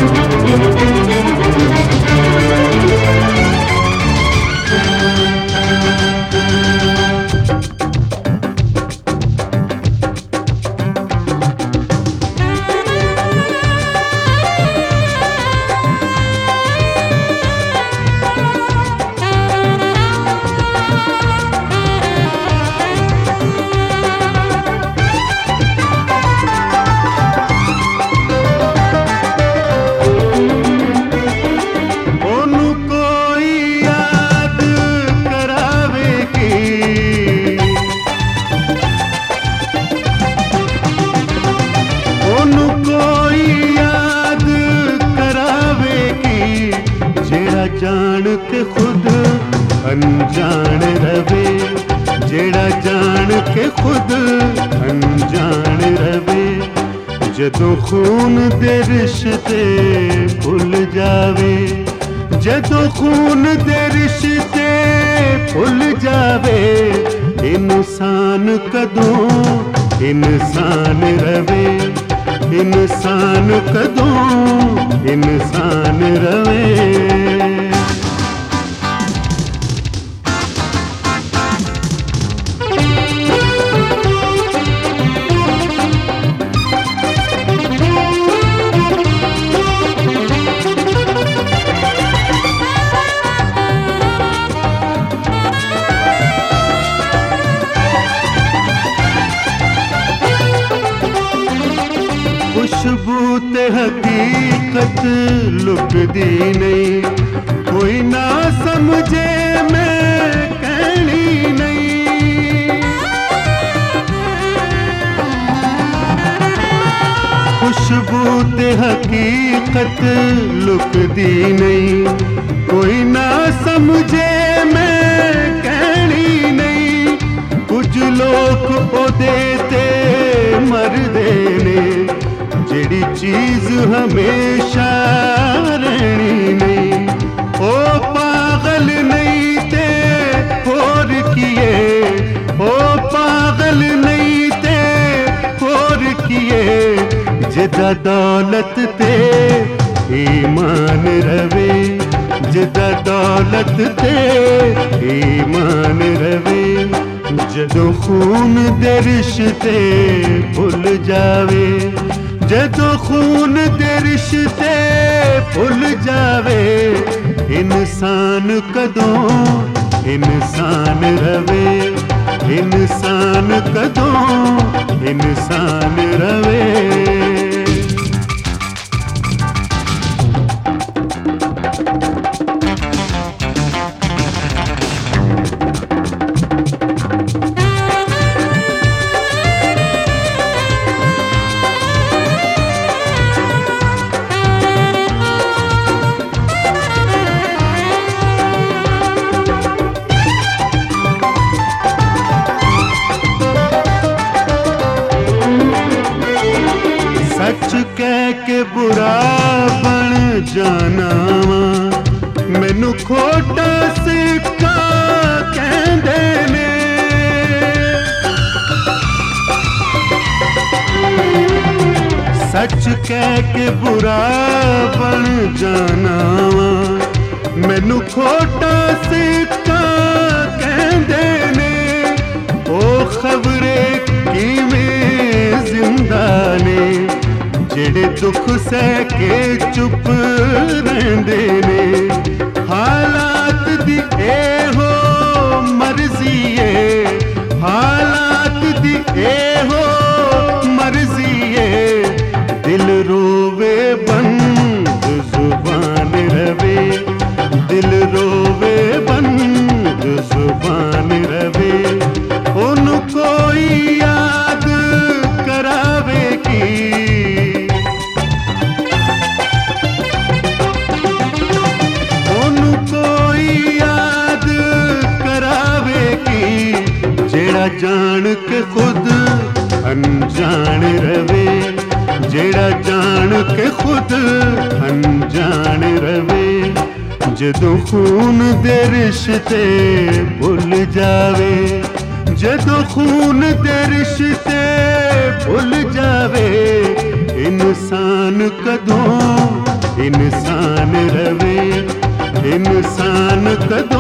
जान के खुद अनजान रवे, जेड़ा जान के खुद अनजान रवे। जदों खून दे रिश्ते भुल जावे, जदों खून दे रिश्ते भुल जावे। इंसान कदों इंसान रवे, इंसान कदों इंसान रवे। खुशबू ते हकीकत लुकदी नहीं, कोई ना समझे मैं कहनी नहीं। खुशबू ते हकीकत लुकदी नहीं, कोई ना समझे मैं कहनी नहीं। कुछ लोग ओदे ते मरदे ने, जेड़ी चीज हमेशा रहनी नहीं। ओ पागल नहीं ते होर किए, ओ पागल नहीं ते होर किए। जिदा दौलत ते ईमान रवे, जिदा दौलत ते ईमान रवे। जदों खून दे रिश्ते भुल जावे, जदों खून दे रिश्ते भुल जावे। इंसान कदों इंसान रवे, इंसान कदों इंसान रवे। सच कह के बुरा बन जाना वा, मैनू खोटा सिक्का कहंदे ने। सच कह के बुरा बन जाना वा, मैनू खोटा सिक्का कहंदे ने। ओ खबरे किवें जिंदा ने, जेड़े दुख सह के चुप रहंदे ने। हालात दी एहो मर्जी है, हालात दी एहो मर्जी है। दिल रोवे बंद जुबान रवे, दिल रोवे बंद जुबान रवे। उन कोई याद करावे की, जेड़ा जान के खुद अनजान रवे, जेड़ा जान के खुद अनजान रवे। जदों खून दे रिश्ते भुल जावे, जदों खून दे रिश्ते भुल जावे। इंसान कदों रवे इंसान कद